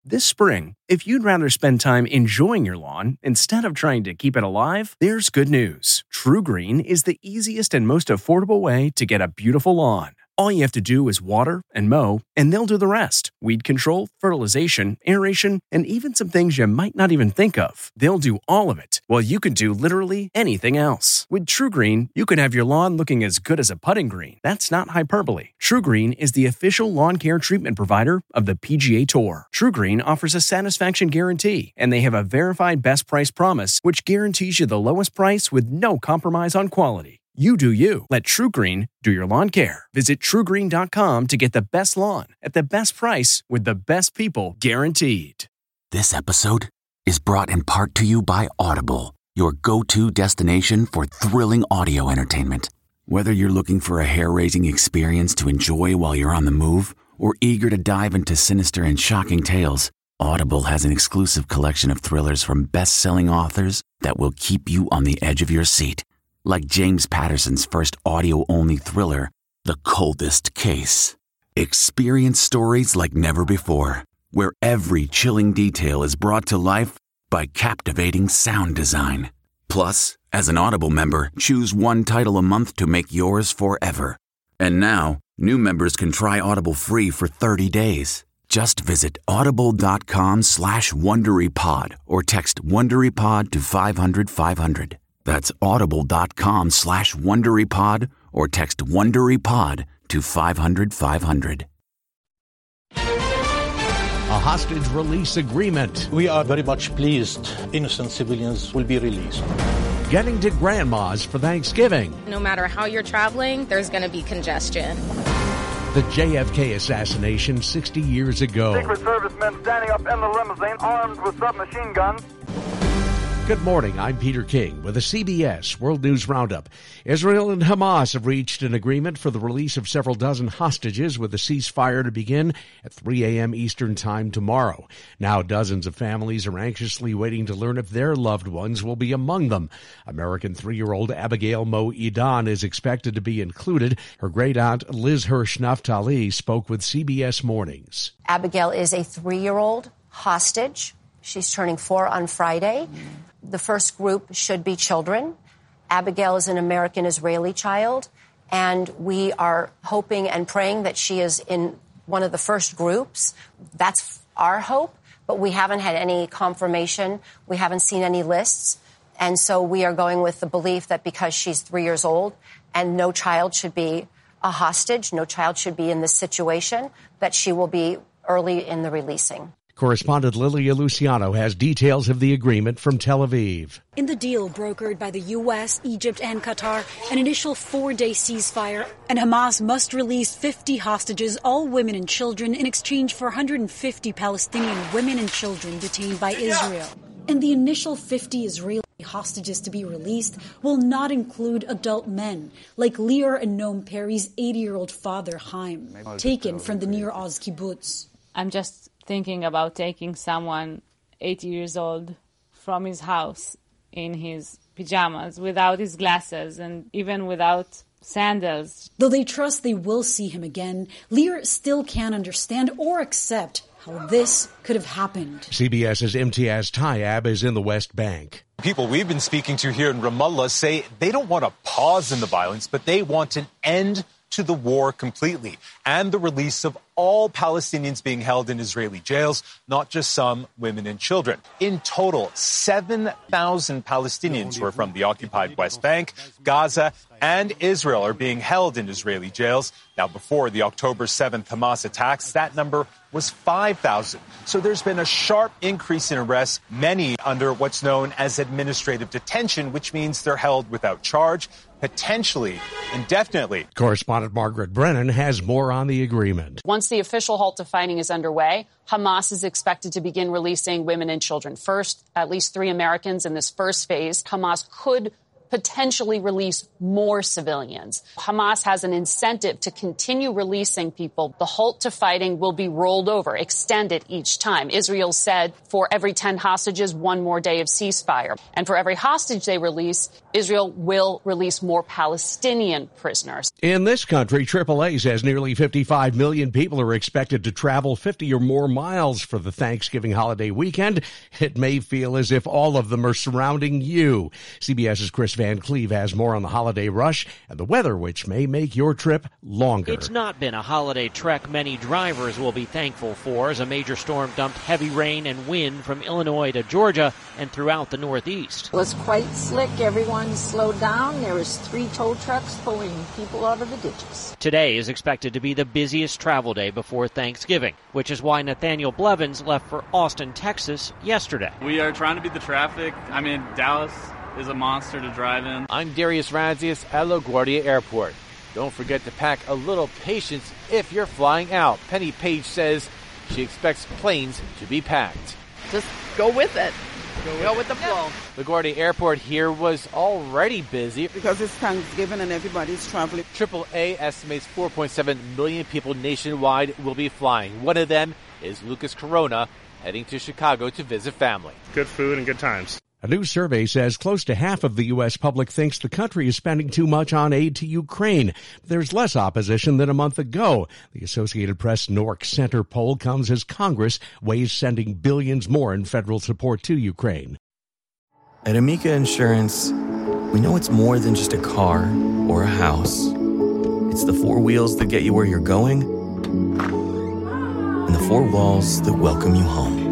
This spring, if you'd rather spend time enjoying your lawn instead of trying to keep it alive, there's good news. TruGreen is the easiest and most affordable way to get a beautiful lawn. All you have to do is water and mow, and they'll do the rest. Weed control, fertilization, aeration, and even some things you might not even think of. They'll do all of it, while you can do literally anything else. With TruGreen, you can have your lawn looking as good as a putting green. That's not hyperbole. TruGreen is the official lawn care treatment provider of the PGA Tour. TruGreen offers a satisfaction guarantee, and they have a verified best price promise, which guarantees you the lowest price with no compromise on quality. You do you. Let TruGreen do your lawn care. Visit TruGreen.com to get the best lawn at the best price with the best people guaranteed. This episode is brought in part to you by Audible, your go-to destination for thrilling audio entertainment. Whether you're looking for a hair-raising experience to enjoy while you're on the move or eager to dive into sinister and shocking tales, Audible has an exclusive collection of thrillers from best-selling authors that will keep you on the edge of your seat. Like James Patterson's first audio-only thriller, The Coldest Case. Experience stories like never before, where every chilling detail is brought to life by captivating sound design. Plus, as an Audible member, choose one title a month to make yours forever. And now, new members can try Audible free for 30 days. Just visit audible.com/WonderyPod or text WonderyPod to 500-500. That's audible.com/WonderyPod or text WonderyPod to 500-500. A hostage release agreement. We are very much pleased innocent civilians will be released. Getting to grandma's for Thanksgiving. No matter how you're traveling, there's going to be congestion. The JFK assassination 60 years ago. Secret Service men standing up in the limousine armed with submachine guns. Good morning, I'm Peter King with a CBS World News Roundup. Israel and Hamas have reached an agreement for the release of several dozen hostages with a ceasefire to begin at 3 a.m. Eastern Time tomorrow. Now dozens of families are anxiously waiting to learn if their loved ones will be among them. American 3-year-old Abigail Mo Edan is expected to be included. Her great-aunt Liz Hirsch Naftali spoke with CBS Mornings. Abigail is a 3-year-old hostage. She's turning 4 on Friday. The first group should be children. Abigail is an American-Israeli child, and we are hoping and praying that she is in one of the first groups. That's our hope, but we haven't had any confirmation. We haven't seen any lists, and so we are going with the belief that because she's 3 years old and no child should be a hostage, no child should be in this situation, that she will be early in the releasing. Correspondent Lilia Luciano has details of the agreement from Tel Aviv. In the deal brokered by the U.S., Egypt, and Qatar, an initial 4-day ceasefire, and Hamas must release 50 hostages, all women and children, in exchange for 150 Palestinian women and children detained by Israel. And the initial 50 Israeli hostages to be released will not include adult men, like Lear and Noam Perry's 80-year-old father, Chaim, taken from the Nir Oz kibbutz. I'm just thinking about taking someone 80 years old from his house in his pajamas, without his glasses, and even without sandals. Though they trust they will see him again, Lear still can't understand or accept how this could have happened. CBS's Imtiaz Tayyab is in the West Bank. People we've been speaking to here in Ramallah say they don't want a pause in the violence, but they want an end to the war completely and the release of all Palestinians being held in Israeli jails, not just some women and children. In total, 7,000 Palestinians who are from the occupied West Bank, Gaza, and Israel are being held in Israeli jails. Now, before the October 7th Hamas attacks, that number was 5,000. So there's been a sharp increase in arrests, many under what's known as administrative detention, which means they're held without charge, potentially indefinitely. Correspondent Margaret Brennan has more on the agreement. Once the official halt to fighting is underway, Hamas is expected to begin releasing women and children. First, at least 3 Americans in this first phase. Hamas could potentially release more civilians. Hamas has an incentive to continue releasing people. The halt to fighting will be rolled over, extended each time. Israel said for every 10 hostages, one more day of ceasefire. And for every hostage they release, Israel will release more Palestinian prisoners. In this country, AAA says nearly 55 million people are expected to travel 50 or more miles for the Thanksgiving holiday weekend. It may feel as if all of them are surrounding you. CBS's Chris Van Cleve has more on the holiday rush and the weather, which may make your trip longer. It's not been a holiday trek many drivers will be thankful for, as a major storm dumped heavy rain and wind from Illinois to Georgia and throughout the Northeast. It was quite slick. Everyone slowed down. There was 3 tow trucks pulling people out of the ditches. Today is expected to be the busiest travel day before Thanksgiving, which is why Nathaniel Blevins left for Austin, Texas yesterday. We are trying to beat the traffic. I mean, Dallas is a monster to drive in. I'm Darius Radzius at LaGuardia Airport. Don't forget to pack a little patience if you're flying out. Penny Page says she expects planes to be packed. Just go with it. Go with the flow. LaGuardia Airport here was already busy because it's Thanksgiving and everybody's traveling. AAA estimates 4.7 million people nationwide will be flying. One of them is Lucas Corona, heading to Chicago to visit family. Good food and good times. A new survey says close to half of the U.S. public thinks the country is spending too much on aid to Ukraine. There's less opposition than a month ago. The Associated Press Nork Center poll comes as Congress weighs sending billions more in federal support to Ukraine. At Amica Insurance, we know it's more than just a car or a house. It's the 4 wheels that get you where you're going and the 4 walls that welcome you home.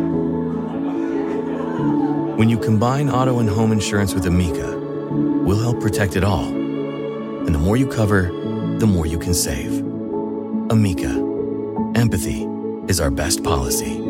When you combine auto and home insurance with Amica, we'll help protect it all. And the more you cover, the more you can save. Amica. Empathy is our best policy.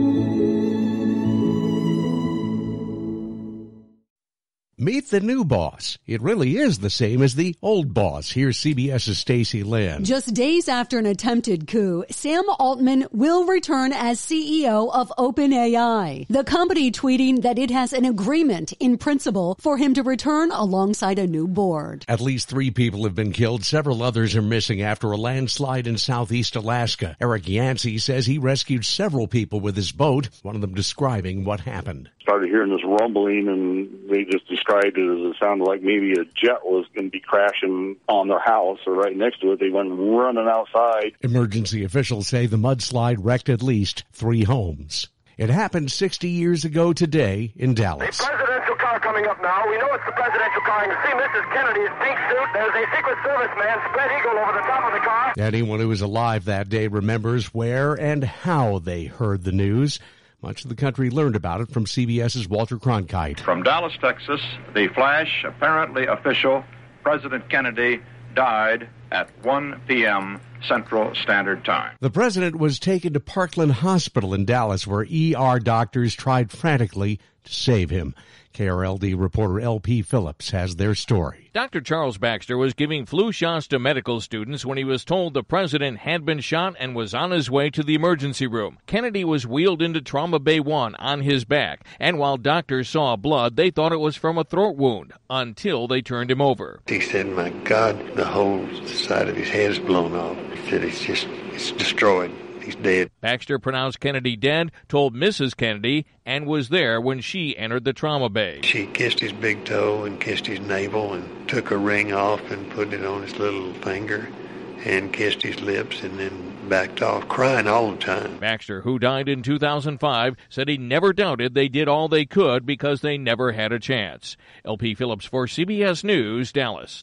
Meet the new boss. It really is the same as the old boss. Here's CBS's Stacey Lynn. Just days after an attempted coup, Sam Altman will return as CEO of OpenAI. The company tweeting that it has an agreement in principle for him to return alongside a new board. At least 3 people have been killed. Several others are missing after a landslide in southeast Alaska. Eric Yancey says he rescued several people with his boat, one of them describing what happened. Started hearing this rumbling, and they just described it as it sounded like maybe a jet was going to be crashing on their house or right next to it. They went running outside. Emergency officials say the mudslide wrecked at least 3 homes. It happened 60 years ago today in Dallas. The presidential car coming up now. We know it's the presidential car. You see Mrs. Kennedy's pink suit. There's a Secret Service man, spread eagle, over the top of the car. Anyone who was alive that day remembers where and how they heard the news. Much of the country learned about it from CBS's Walter Cronkite. From Dallas, Texas, the flash, apparently official, President Kennedy died at 1 p.m. Central Standard Time. The president was taken to Parkland Hospital in Dallas, where ER doctors tried frantically to save him. KRLD reporter L.P. Phillips has their story. Dr. Charles Baxter was giving flu shots to medical students when he was told the president had been shot and was on his way to the emergency room. Kennedy was wheeled into Trauma Bay 1 on his back, and while doctors saw blood, they thought it was from a throat wound until they turned him over. He said, "My God, the whole side of his head is blown off." He said, it's destroyed. He's dead. Baxter pronounced Kennedy dead, told Mrs. Kennedy, and was there when she entered the trauma bay. She kissed his big toe and kissed his navel and took a ring off and put it on his little finger and kissed his lips and then backed off, crying all the time. Baxter, who died in 2005, said he never doubted they did all they could because they never had a chance. L.P. Phillips for CBS News, Dallas.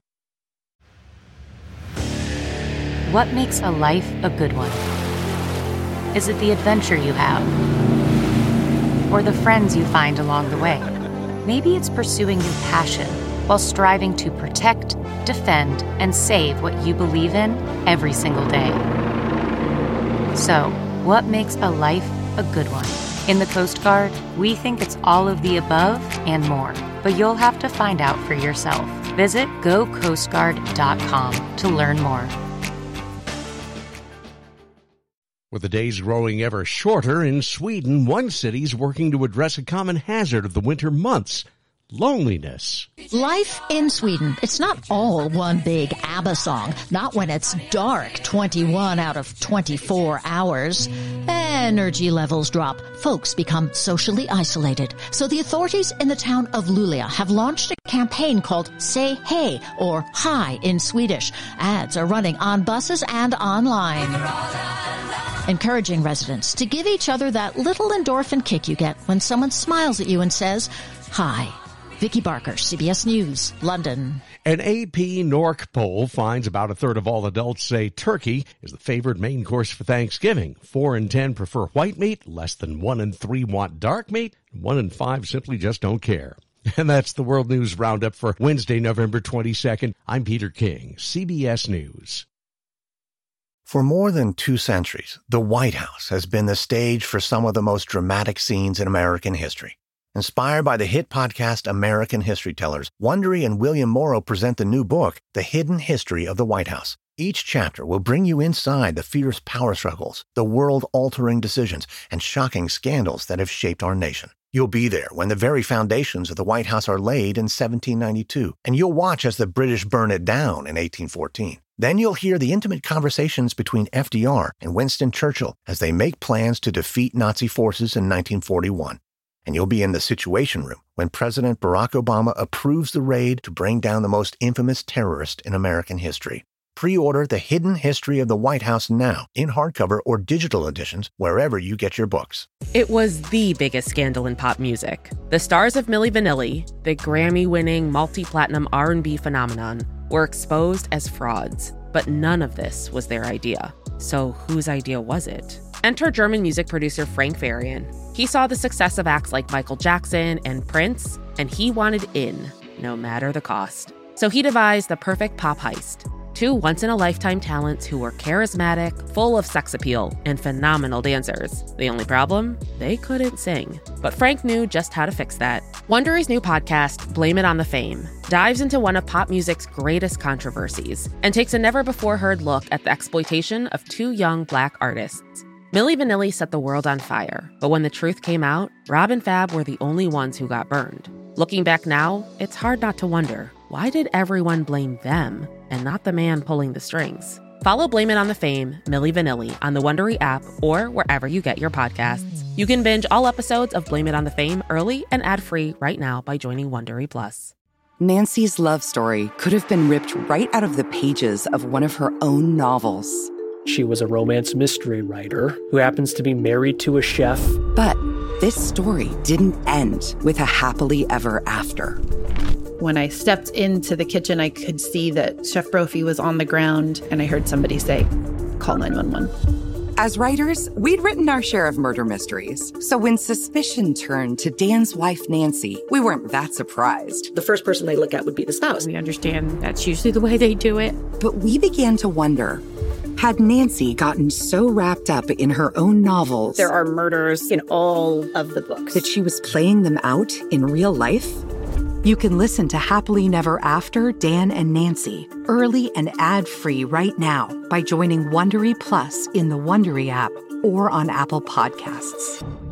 What makes a life a good one? Is it the adventure you have? Or the friends you find along the way? Maybe it's pursuing your passion while striving to protect, defend, and save what you believe in every single day. So, what makes a life a good one? In the Coast Guard, we think it's all of the above and more, but you'll have to find out for yourself. Visit gocoastguard.com to learn more. With the days growing ever shorter, in Sweden, one city's working to address a common hazard of the winter months: loneliness. Life in Sweden, it's not all one big ABBA song. Not when it's dark 21 out of 24 hours. Energy levels drop. Folks become socially isolated. So the authorities in the town of Luleå have launched a campaign called Say Hey, or Hi in Swedish. Ads are running on buses and online, encouraging residents to give each other that little endorphin kick you get when someone smiles at you and says, hi. Vicky Barker, CBS News, London. An AP NORC poll finds about a third of all adults say turkey is the favored main course for Thanksgiving. 4 in 10 prefer white meat, less than 1 in 3 want dark meat, 1 in 5 simply just don't care. And that's the World News Roundup for Wednesday, November 22nd. I'm Peter King, CBS News. For more than 2 centuries, the White House has been the stage for some of the most dramatic scenes in American history. Inspired by the hit podcast American History Tellers, Wondery and William Morrow present the new book, The Hidden History of the White House. Each chapter will bring you inside the fierce power struggles, the world-altering decisions, and shocking scandals that have shaped our nation. You'll be there when the very foundations of the White House are laid in 1792, and you'll watch as the British burn it down in 1814. Then you'll hear the intimate conversations between FDR and Winston Churchill as they make plans to defeat Nazi forces in 1941. And you'll be in the Situation Room when President Barack Obama approves the raid to bring down the most infamous terrorist in American history. Pre-order The Hidden History of the White House now in hardcover or digital editions wherever you get your books. It was the biggest scandal in pop music. The stars of Milli Vanilli, the Grammy-winning multi-platinum R&B phenomenon, were exposed as frauds. But none of this was their idea. So whose idea was it? Enter German music producer Frank Farian. He saw the success of acts like Michael Jackson and Prince, and he wanted in, no matter the cost. So he devised the perfect pop heist. 2 once-in-a-lifetime talents who were charismatic, full of sex appeal, and phenomenal dancers. The only problem? They couldn't sing. But Frank knew just how to fix that. Wondery's new podcast, Blame It on the Fame, dives into one of pop music's greatest controversies and takes a never-before-heard look at the exploitation of 2 young Black artists. Milli Vanilli set the world on fire, but when the truth came out, Rob and Fab were the only ones who got burned. Looking back now, it's hard not to wonder, why did everyone blame them and not the man pulling the strings? Follow Blame It on the Fame, Milli Vanilli on the Wondery app or wherever you get your podcasts. You can binge all episodes of Blame It on the Fame early and ad-free right now by joining Wondery Plus. Nancy's love story could have been ripped right out of the pages of one of her own novels. She was a romance mystery writer who happens to be married to a chef. But this story didn't end with a happily ever after. When I stepped into the kitchen, I could see that Chef Brophy was on the ground, and I heard somebody say, call 911. As writers, we'd written our share of murder mysteries. So when suspicion turned to Dan's wife, Nancy, we weren't that surprised. The first person they look at would be the spouse. We understand that's usually the way they do it. But we began to wonder, had Nancy gotten so wrapped up in her own novels... There are murders in all of the books. ...that she was playing them out in real life? You can listen to Happily Never After, Dan and Nancy, early and ad-free right now by joining Wondery Plus in the Wondery app or on Apple Podcasts.